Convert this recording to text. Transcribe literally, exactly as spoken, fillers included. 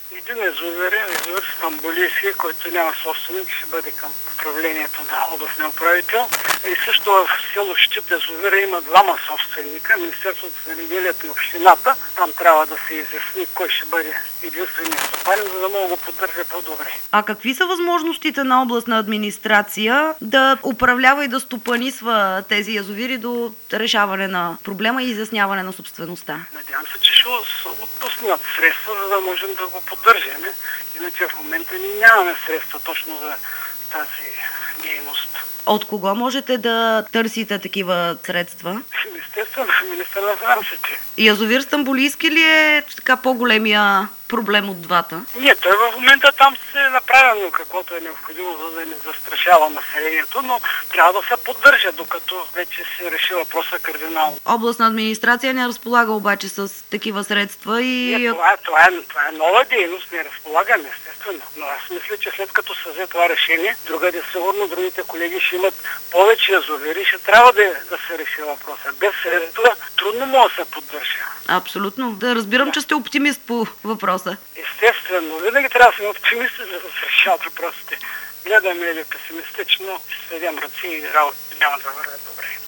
Един язовир, язовир Стамболийски, който няма собственик, ще бъде към управлението на областния управител. И също в село Щит язовира има двама собственика, Министерството на земеделието и общината. Там трябва да се изясни кой ще бъде единственият стопанин, за да мога да го поддържа по-добре. А какви са възможностите на областна администрация да управлява и да стопанисва тези язовири до решаване на проблема и изясняване на собствеността? Надявам се, че ще отпуснат средства, за да можем да го поддържаме. Иначе в момента ние нямаме средства точно за тази дейност. От кого можете да търсите такива средства? Естествено, министър на финансите. Язовир Стамболийски ли е така по-големия проблем от двата? Не, той в момента там се е направено каквото е необходимо, за да не застрашава населението, но трябва да се поддържа, докато вече се реши въпроса кардинално. Областна администрация не разполага обаче с такива средства и... Не, това, е, това, е, това е нова дейност, не разполагаме, естествено. Но аз мисля, че след като се взе това решение, другаде сигурно другите колеги ще имат повече язовири, ще трябва да, да се реши въпроса. Без средства трудно може да се поддържа. Абсолютно. Да, разбирам, да. Че сте оптимист по въпроса. Естествено. Винаги трябва да сме оптимисти, за да се решават въпросите. Гледаме ли песимистично, ще следям ръци и работи няма да вървят добре.